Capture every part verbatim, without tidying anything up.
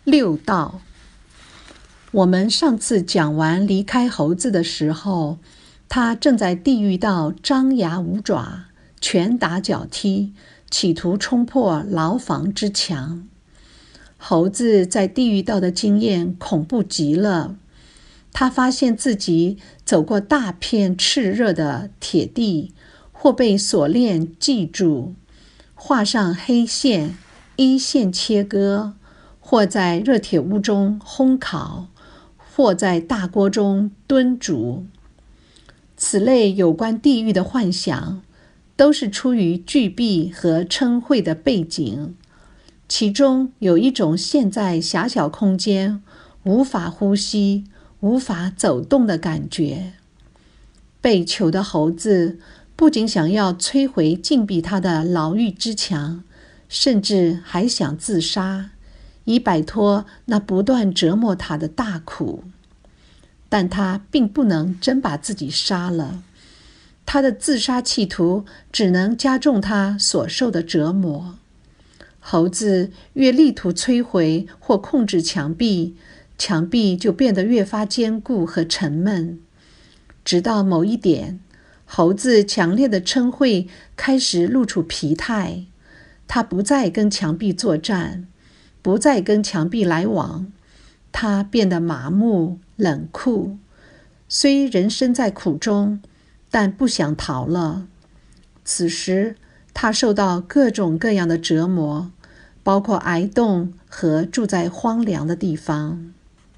六道。我们上次讲完离开猴子的时候，他正在地狱道张牙舞爪，拳打脚踢，企图冲破牢房之墙。猴子在地狱道的经验恐怖极了，他发现自己走过大片炽热的铁地，或被锁链系住，画上黑线，依线切割，或在热铁屋中烘烤，或在大锅中炖煮。此类有关地狱的幻想，都是出于惧避和嗔恚的背景，其中有一种陷在狭小空间，无法呼吸、无法走动的感觉。被囚的猴子不仅想要摧毁禁闭他的牢狱之墙，甚至还想自杀，以摆脱那不断折磨他的大苦。但他并不能真把自己杀了，他的自杀企图只能加重他所受的折磨。猴子越力图摧毁或控制墙壁，墙壁就变得越发坚固和沉闷。直到某一点，猴子强烈的嗔恚开始露出疲态，他不再跟墙壁作战，不再跟墙壁来往，他变得麻木冷酷，虽人身在苦中，但不想逃了。此时他受到各种各样的折磨，包括挨冻和住在荒凉的地方。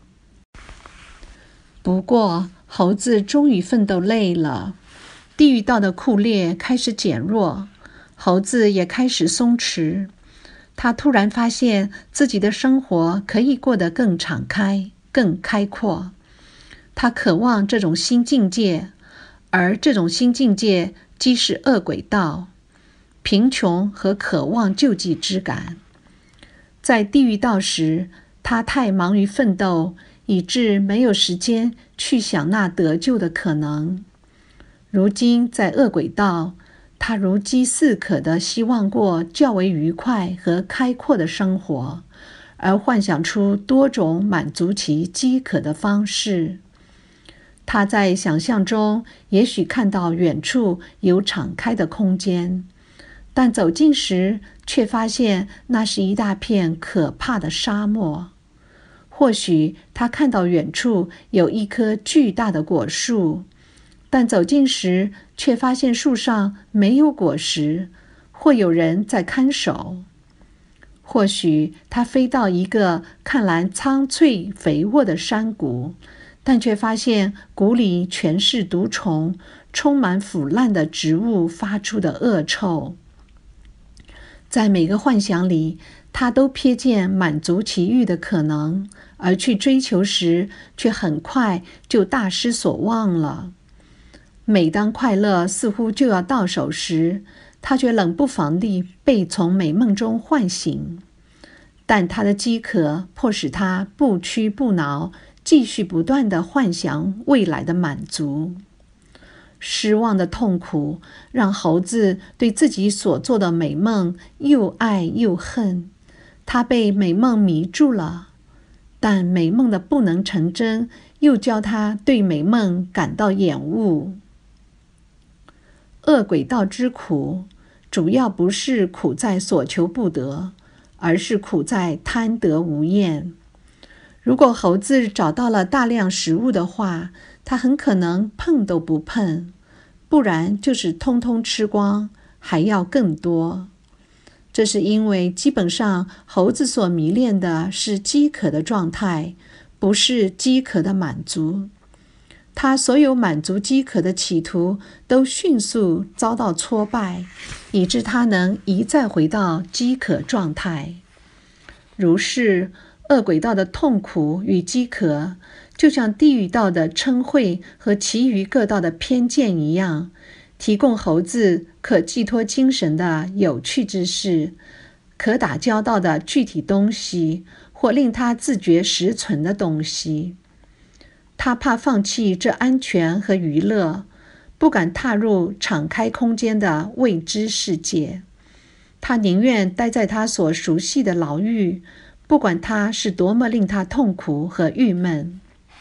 不过猴子终于奋斗累了，地狱道的酷烈开始减弱，猴子也开始松弛。他突然发现自己的生活可以过得更敞开、更开阔。他渴望这种新境界，而这种新境界即是恶鬼道，贫穷和渴望救济之感。在地狱道时，他太忙于奋斗，以致没有时间去想那得救的可能。如今在恶鬼道，他如饥似渴地希望过较为愉快和开阔的生活，而幻想出多种满足其饥渴的方式。他在想象中也许看到远处有敞开的空间，但走近时却发现那是一大片可怕的沙漠。或许他看到远处有一棵巨大的果树，但走近时却发现树上没有果实，或有人在看守。或许他飞到一个看来苍翠肥沃的山谷，但却发现谷里全是毒虫，充满腐烂的植物发出的恶臭。在每个幻想里，他都瞥见满足其欲的可能，而去追求时，却很快就大失所望了。每当快乐似乎就要到手时，他却冷不防地被从美梦中唤醒。但他的饥渴迫使他不屈不挠，继续不断地幻想未来的满足。失望的痛苦让猴子对自己所做的美梦又爱又恨，他被美梦迷住了，但美梦的不能成真又叫他对美梦感到厌恶。恶鬼道之苦，主要不是苦在所求不得，而是苦在贪得无厌。如果猴子找到了大量食物的话，他很可能碰都不碰，不然就是通通吃光，还要更多。这是因为基本上猴子所迷恋的是饥渴的状态，不是饥渴的满足。他所有满足饥渴的企图都迅速遭到挫败，以致他能一再回到饥渴状态。如是，恶鬼道的痛苦与饥渴，就像地狱道的嗔恚和其余各道的偏见一样，提供猴子可寄托精神的有趣之事，可打交道的具体东西，或令他自觉实存的东西。他怕放弃这安全和娱乐，不敢踏入敞开空间的未知世界。他宁愿待在他所熟悉的牢狱，不不管它是多么令他痛苦和郁闷。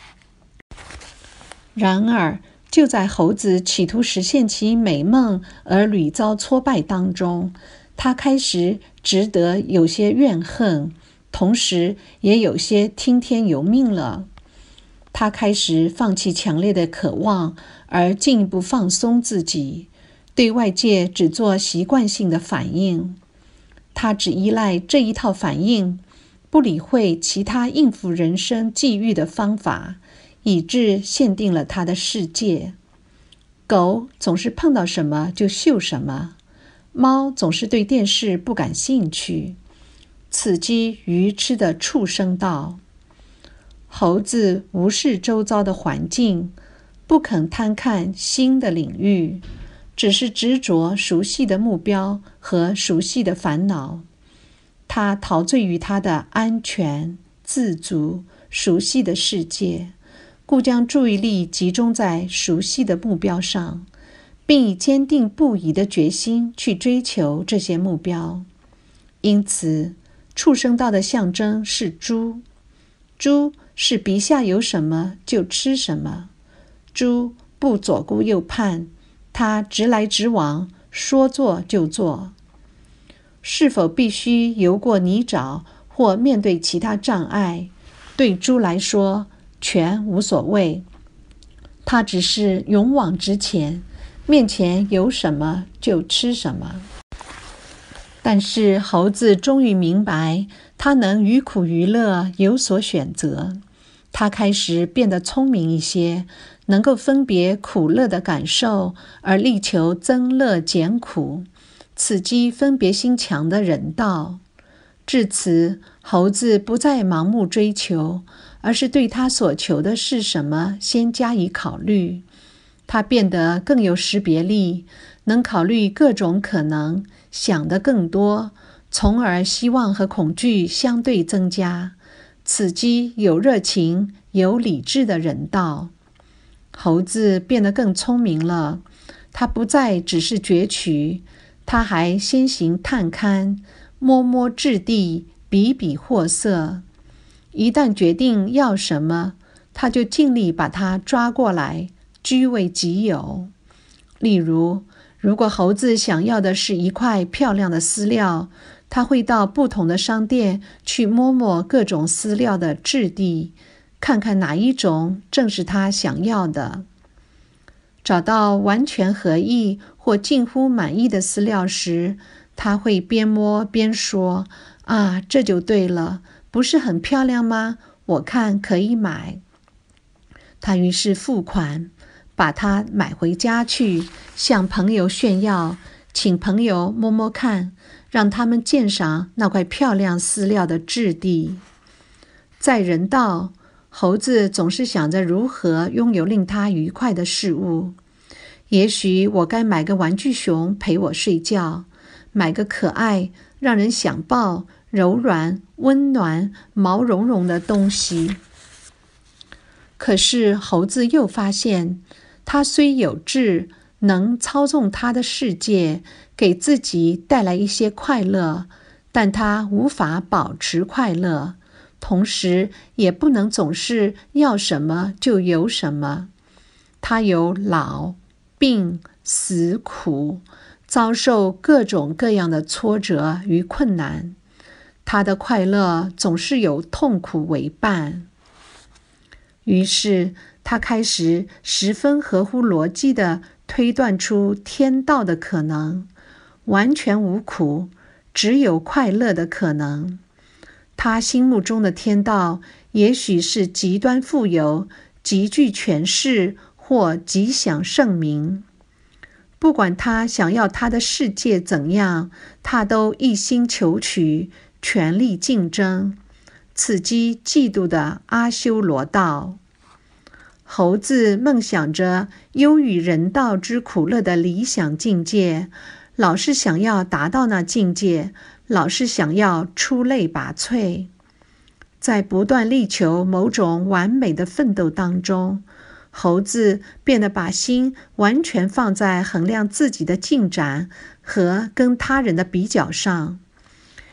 然而，就在猴子企图实现其美梦而屡遭挫败当中，他开始值得有些怨恨，同时也有些听天由命了。他开始放弃强烈的渴望，而进一步放松自己，对外界只做习惯性的反应。他只依赖这一套反应，不理会其他应付人生际遇的方法，以致限定了他的世界。狗总是碰到什么就嗅什么，猫总是对电视不感兴趣，刺激愚痴的畜生道。猴子无视周遭的环境，不肯探看新的领域，只是执着熟悉的目标和熟悉的烦恼。他陶醉于他的安全、自足、熟悉的世界，故将注意力集中在熟悉的目标上，并以坚定不移的决心去追求这些目标。因此，畜生道的象征是猪。猪是鼻下有什么就吃什么，猪不左顾右盼，它直来直往，说做就做。是否必须游过泥沼或面对其他障碍，对猪来说全无所谓。它只是勇往直前，面前有什么就吃什么。但是猴子终于明白，他能于苦于乐有所选择。他开始变得聪明一些，能够分别苦乐的感受，而力求增乐减苦，刺激分别心强的人道。至此，猴子不再盲目追求，而是对他所求的是什么先加以考虑。他变得更有识别力，能考虑各种可能，想得更多，从而希望和恐惧相对增加，刺激有热情、有理智的人道。猴子变得更聪明了，他不再只是攫取，他还先行探勘，摸摸质地，比比货色。一旦决定要什么，他就尽力把它抓过来，据为己有。例如，如果猴子想要的是一块漂亮的饲料，他会到不同的商店去摸摸各种饲料的质地，看看哪一种正是他想要的。找到完全合意或近乎满意的饲料时，他会边摸边说：啊，这就对了，不是很漂亮吗？我看可以买。他于是付款，把它买回家去，向朋友炫耀，请朋友摸摸看，让他们鉴赏那块漂亮饲料的质地。在人道，猴子总是想着如何拥有令他愉快的事物。也许我该买个玩具熊陪我睡觉，买个可爱、让人想抱、柔软、温暖、毛茸茸的东西。可是猴子又发现，他虽有志，能操纵他的世界，给自己带来一些快乐，但他无法保持快乐，同时也不能总是要什么就有什么。他有老、病、死、苦，遭受各种各样的挫折与困难。他的快乐总是有痛苦为伴。于是他开始十分合乎逻辑地推断出天道的可能，完全无苦，只有快乐的可能。他心目中的天道也许是极端富有、极具权势或极享盛名。不管他想要他的世界怎样，他都一心求取，全力竞争，刺激嫉妒的阿修罗道。猴子梦想着优于人道之苦乐的理想境界，老是想要达到那境界，老是想要出类拔萃。在不断力求某种完美的奋斗当中，猴子变得把心完全放在衡量自己的进展和跟他人的比较上。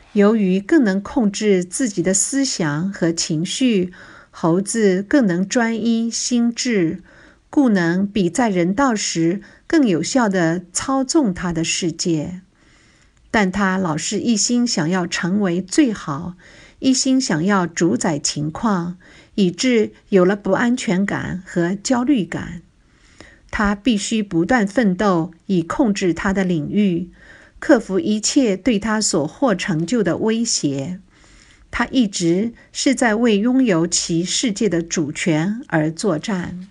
由于更能控制自己的思想和情绪，猴子更能专一心智，故能比在人道时更有效地操纵他的世界。但他老是一心想要成为最好，一心想要主宰情况，以致有了不安全感和焦虑感。他必须不断奋斗，以控制他的领域，克服一切对他所获成就的威胁。他一直是在为拥有其世界的主权而作战。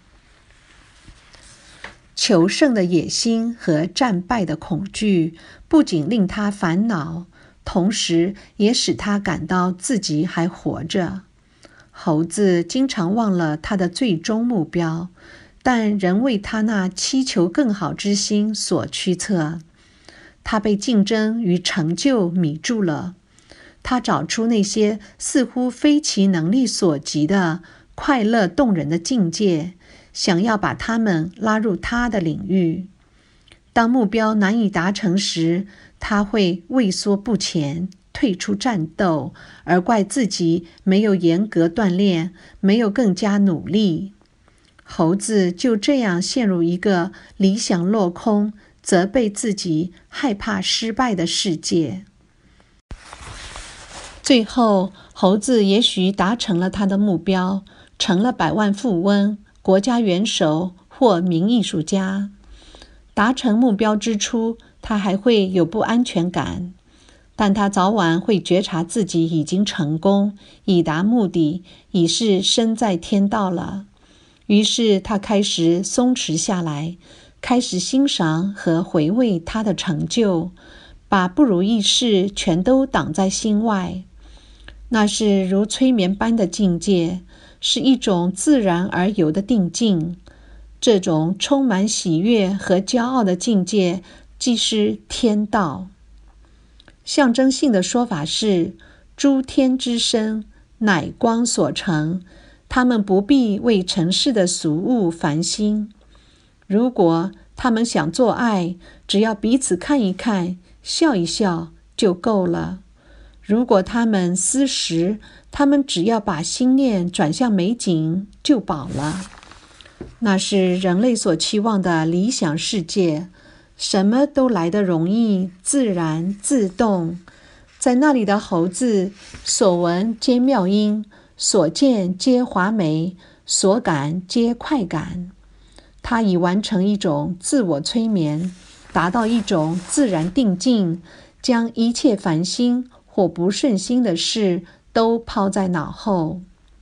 求胜的野心和战败的恐惧不仅令他烦恼，同时也使他感到自己还活着。猴子经常忘了他的最终目标，但仍为他那祈求更好之心所驱策。他被竞争与成就迷住了，他找出那些似乎非其能力所及的快乐动人的境界，想要把他们拉入他的领域。当目标难以达成时，他会畏缩不前，退出战斗，而怪自己没有严格锻炼，没有更加努力。猴子就这样陷入一个理想落空，责备自己，害怕失败的世界。最后，猴子也许达成了他的目标，成了百万富翁、国家元首或名艺术家。达成目标之初，他还会有不安全感，但他早晚会觉察自己已经成功，已达目的，已是身在天道了。于是他开始松弛下来，开始欣赏和回味他的成就，把不如意事全都挡在心外。那是如催眠般的境界，是一种自然而有的定境。这种充满喜悦和骄傲的境界，即是天道。象征性的说法是，诸天之身，乃光所成，他们不必为尘世的俗物烦心。如果他们想做爱，只要彼此看一看，笑一笑就够了。如果他们思食，他们只要把心念转向美景就饱了。那是人类所期望的理想世界，什么都来得容易、自然、自动。在那里的猴子，所闻皆妙音，所见皆华美，所感皆快感。他已完成一种自我催眠，达到一种自然定境，将一切烦心或不顺心的事都抛在脑后。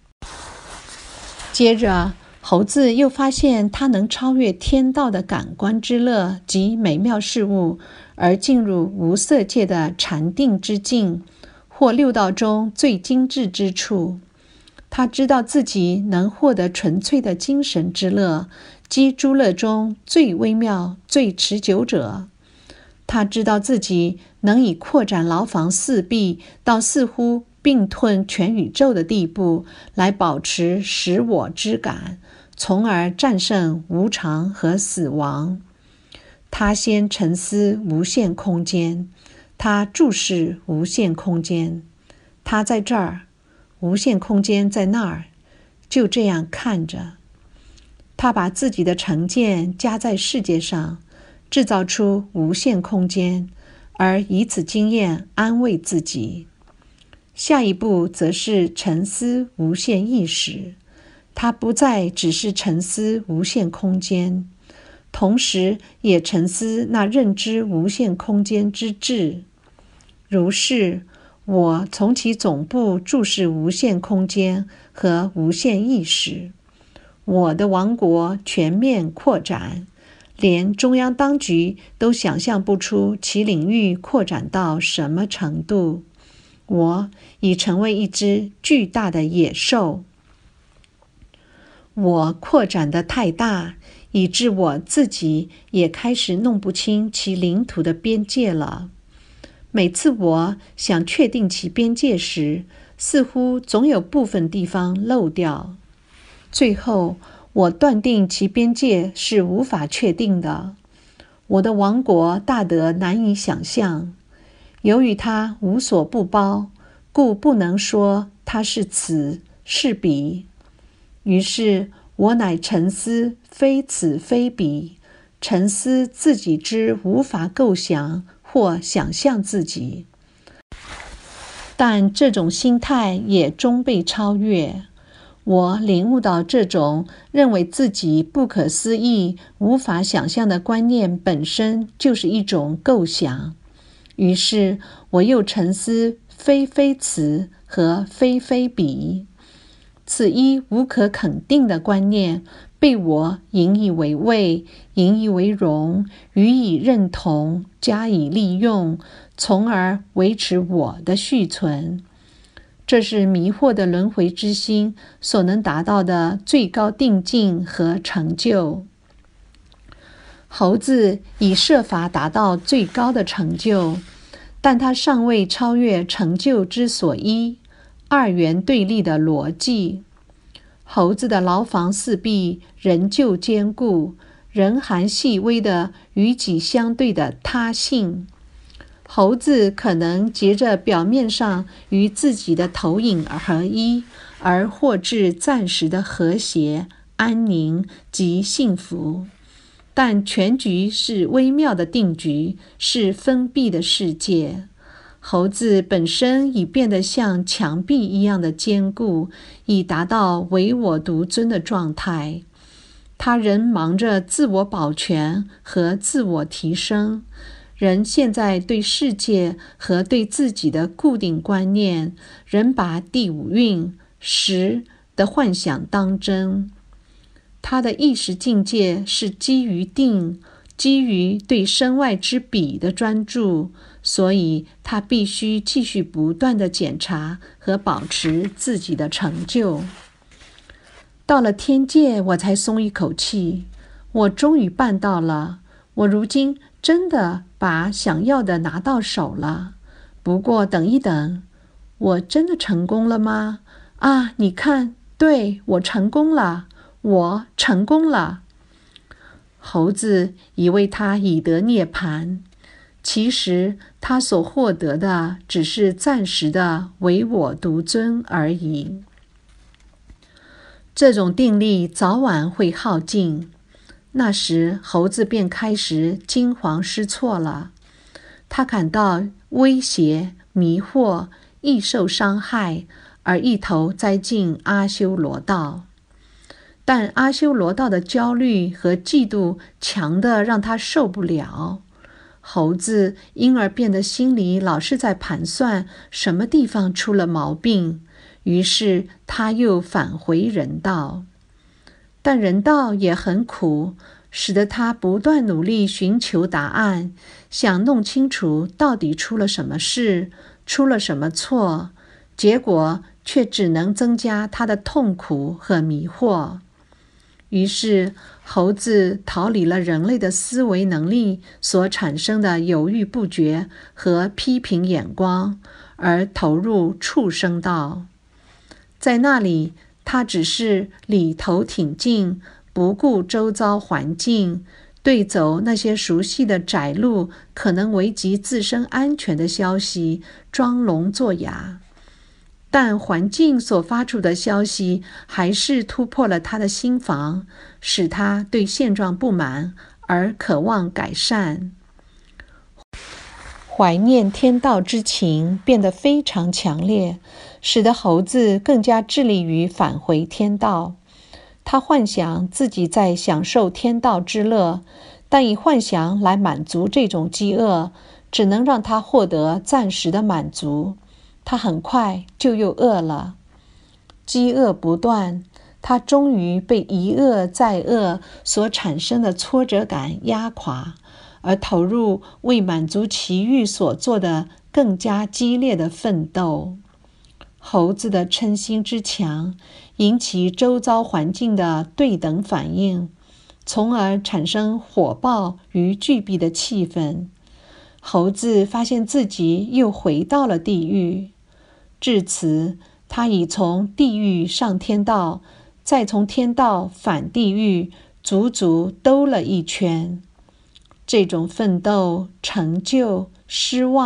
接着，猴子又发现他能超越天道的感官之乐及美妙事物，而进入无色界的禅定之境，或六道中最精致之处。他知道自己能获得纯粹的精神之乐，即诸乐中最微妙、最持久者。他知道自己能以扩展牢房四壁到似乎并吞全宇宙的地步，来保持实我之感，从而战胜无常和死亡。他先沉思无限空间，他注视无限空间，他在这儿，无限空间在那儿，就这样看着。他把自己的成见加在世界上，制造出无限空间，而以此经验安慰自己。下一步则是沉思无限意识，他不再只是沉思无限空间，同时也沉思那认知无限空间之智。如是，我从其总部注视无限空间和无限意识，我的王国全面扩展，连中央当局都想象不出其领域扩展到什么程度。我已成为一只巨大的野兽。我扩展得太大，以致我自己也开始弄不清其领土的边界了。每次我想确定其边界时，似乎总有部分地方漏掉。最后，我断定其边界是无法确定的。我的王国大得难以想象。 由于它无所不包，故不能说它是此是彼。于是我乃沉思非此非彼，沉思自己之无法构想或想象自己。但这种心态也终被超越。我领悟到这种认为自己不可思议、无法想象的观念本身就是一种构想。于是我又沉思非非此和非非彼。此一无可肯定的观念被我引以为畏，引以为荣，予以认同，加以利用，从而维持我的续存。这是迷惑的轮回之心所能达到的最高定境和成就。猴子已设法达到最高的成就，但他尚未超越成就之所依，二元对立的逻辑。猴子的牢房四壁仍旧坚固，仍含细微的与己相对的他性。猴子可能藉着表面上与自己的投影合一，而获致暂时的和谐、安宁及幸福，但全局是微妙的定局，是封闭的世界。猴子本身已变得像墙壁一样的坚固，已达到唯我独尊的状态。他仍忙着自我保全和自我提升，人现在对世界和对自己的固定观念，仍把第五蕴识的幻想当真。他的意识境界是基于定，基于对身外之彼的专注，所以他必须继续不断地检查和保持自己的成就。到了天界，我才松一口气，我终于办到了，我如今真的把想要的拿到手了。不过等一等，我真的成功了吗？啊，你看，对，我成功了，我成功了。猴子以为他已得涅槃，其实他所获得的只是暂时的唯我独尊而已。这种定力早晚会耗尽，那时猴子便开始惊惶失措了。他感到威胁、迷惑，易受伤害，而一头栽进阿修罗道。但阿修罗道的焦虑和嫉妒强得让他受不了。猴子因而变得心里老是在盘算什么地方出了毛病，于是他又返回人道。但人道也很苦，使得他不断努力寻求答案，想弄清楚到底出了什么事，出了什么错，结果却只能增加他的痛苦和迷惑。于是猴子逃离了人类的思维能力所产生的犹豫不决和批评眼光，而投入畜生道。在那里，他只是里头挺进，不顾周遭环境，对走那些熟悉的窄路可能危及自身安全的消息装聋作哑。但环境所发出的消息还是突破了他的心房，使他对现状不满而渴望改善。怀念天道之情变得非常强烈，使得猴子更加致力于返回天道。他幻想自己在享受天道之乐，但以幻想来满足这种饥饿，只能让他获得暂时的满足。他很快就又饿了，饥饿不断，他终于被一饿再饿所产生的挫折感压垮，而投入为满足其欲所做的更加激烈的奋斗。猴子的嗔心之强，引起周遭环境的对等反应，从而产生火爆与巨闭的气氛。猴子发现自己又回到了地狱。至此，他已从地狱上天道，再从天道返地狱，足足兜了一圈。这种奋斗、成就、失望、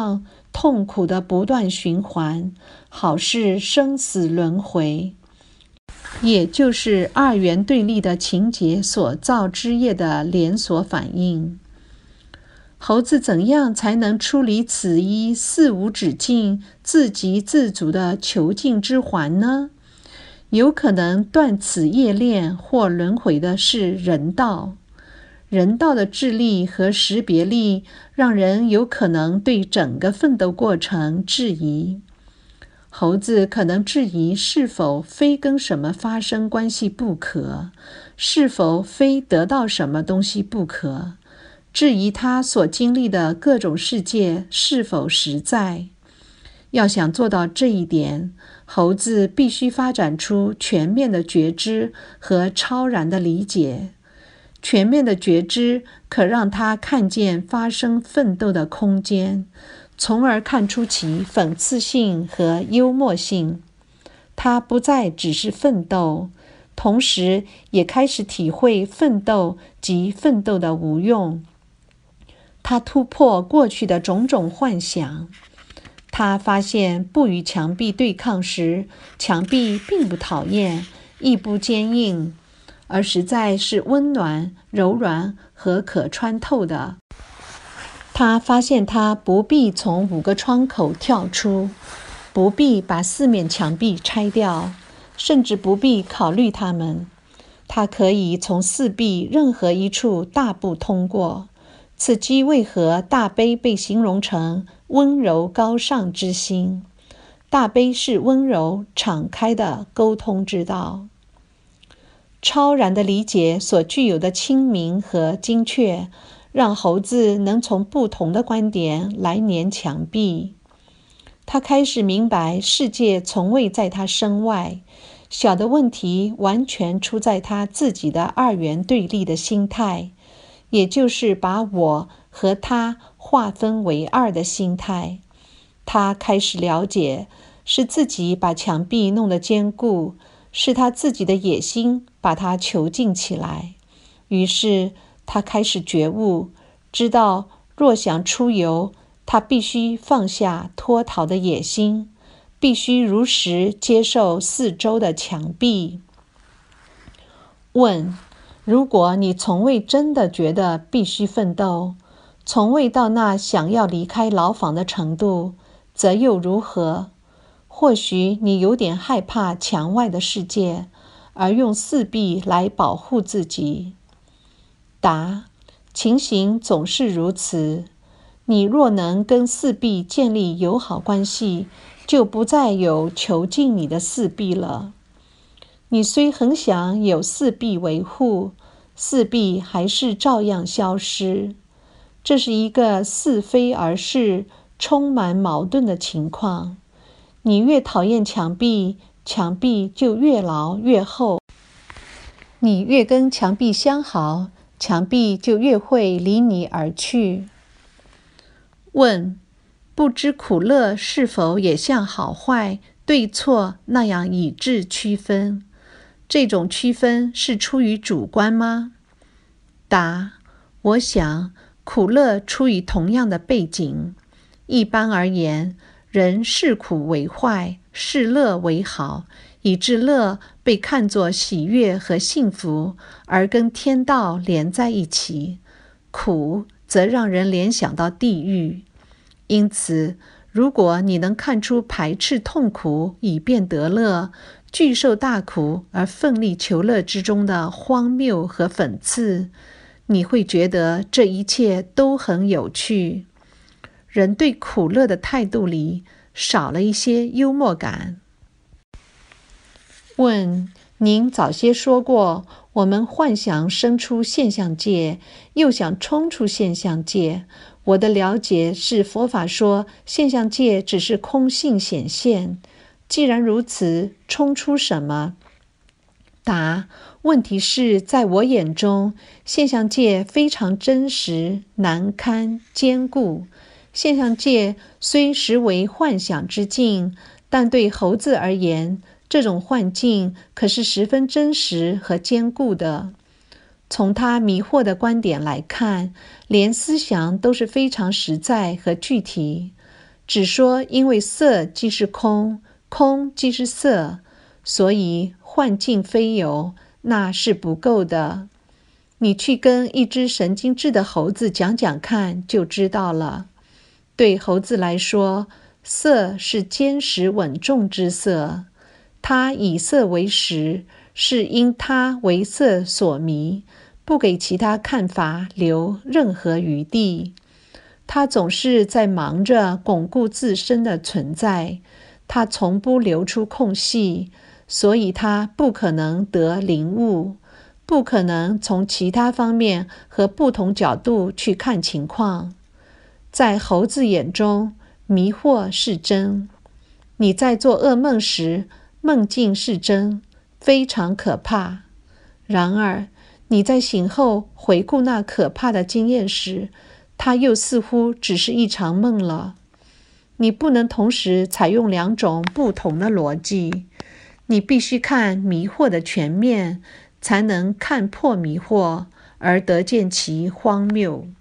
痛苦的不断循环，好是生死轮回，也就是二元对立的情节所造之业的连锁反应。猴子怎样才能出离此一肆无止境、自给自足的囚禁之环呢？有可能断此业链或轮回的是人道。人道的智力和识别力，让人有可能对整个奋斗过程质疑。猴子可能质疑是否非跟什么发生关系不可，是否非得到什么东西不可，质疑他所经历的各种世界是否实在。要想做到这一点，猴子必须发展出全面的觉知和超然的理解。全面的觉知可让他看见发生奋斗的空间，从而看出其讽刺性和幽默性。他不再只是奋斗，同时也开始体会奋斗及奋斗的无用。他突破过去的种种幻想。他发现不与墙壁对抗时，墙壁并不讨厌，亦不坚硬，而实在是温暖、柔软和可穿透的。他发现他不必从五个窗口跳出，不必把四面墙壁拆掉，甚至不必考虑它们。他可以从四壁任何一处大步通过。此即为何大悲被形容成温柔高尚之心。大悲是温柔敞开的沟通之道。超然的理解所具有的清明和精确，让猴子能从不同的观点来粘墙壁。他开始明白世界从未在他身外，小的问题完全出在他自己的二元对立的心态，也就是把我和他划分为二的心态。他开始了解，是自己把墙壁弄得坚固，是他自己的野心把它囚禁起来。于是他开始觉悟，知道若想出游，他必须放下脱逃的野心，必须如实接受四周的墙壁。问：如果你从未真的觉得必须奋斗，从未到那想要离开牢房的程度，则又如何？或许你有点害怕墙外的世界，而用四壁来保护自己。答：情形总是如此。你若能跟四壁建立友好关系，就不再有囚禁你的四壁了。你虽很想有四壁维护，四壁还是照样消失。这是一个似非而是、充满矛盾的情况。你越讨厌墙壁，墙壁就越牢越厚；你越跟墙壁相好，墙壁就越会离你而去。问：不知苦乐是否也像好坏、对错那样以智区分？这种区分是出于主观吗？答：我想苦乐出于同样的背景。一般而言，人视苦为坏，视乐为好，以致乐被看作喜悦和幸福，而跟天道连在一起；苦则让人联想到地狱。因此，如果你能看出排斥痛苦以便得乐，拒受大苦而奋力求乐之中的荒谬和讽刺，你会觉得这一切都很有趣。人对苦乐的态度里少了一些幽默感。问：您早些说过，我们幻想生出现象界，又想冲出现象界。我的了解是，佛法说现象界只是空性显现。既然如此，冲出什么？答：问题是在我眼中，现象界非常真实、难堪、坚固。现象界虽实为幻想之境，但对猴子而言，这种幻境可是十分真实和坚固的。从他迷惑的观点来看，连思想都是非常实在和具体。 只说因为色即是空，空即是色，所以幻境非有，那是不够的。你去跟一只神经质的猴子讲讲看，就知道了。对猴子来说，色是坚实稳重之色，它以色为实，是因它为色所迷，不给其他看法留任何余地。它总是在忙着巩固自身的存在，它从不留出空隙，所以它不可能得领悟，不可能从其他方面和不同角度去看情况。在猴子眼中，迷惑是真。你在做噩梦时，梦境是真，非常可怕。然而，你在醒后回顾那可怕的经验时，它又似乎只是一场梦了。你不能同时采用两种不同的逻辑，你必须看迷惑的全面，才能看破迷惑，而得见其荒谬。